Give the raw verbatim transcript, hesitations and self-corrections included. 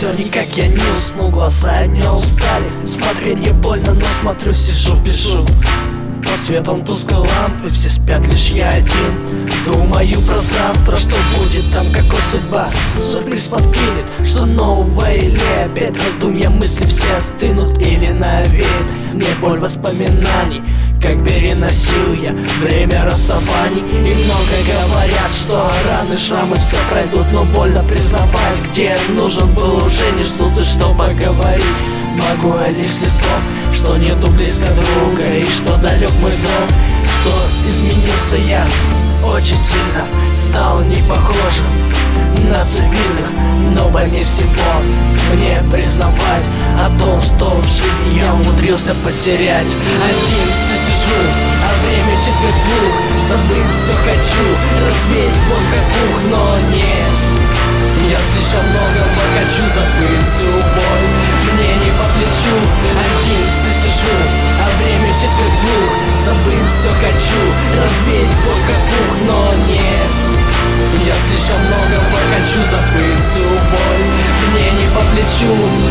все никак я не усну, глаза не устали. Смотреть не больно, но смотрю, сижу, пишу. Под светом тусклой лампы все спят, лишь я один. Думаю про завтра, что будет там, какой судьба. Сюрприз подкинет, что нового или опять раздумья, мысли все остынут или навеет мне боль воспоминаний, как переносил я время расставаний. И много говорят, что раны, шрамы все пройдут, но больно признавать, где нужен был уже не ждут. И что поговорить могу я лишь листом, что нету близко друга и что далек мой дом. Что изменился я очень сильно, стал не похожим на цивильных, но больнее всего мне признавать о том, что в жизни я умудрился потерять. Один все сижу, а время четверть двух. Забыть все хочу, развеять боль как пух, но нет, я слишком многого хочу, забыть всю боль мне не по плечу. Один все сижу, а время четверть двух. Забыть все хочу, развеять боль как пух, но нет, я слишком многого хочу, забыть всю боль мне не по плечу.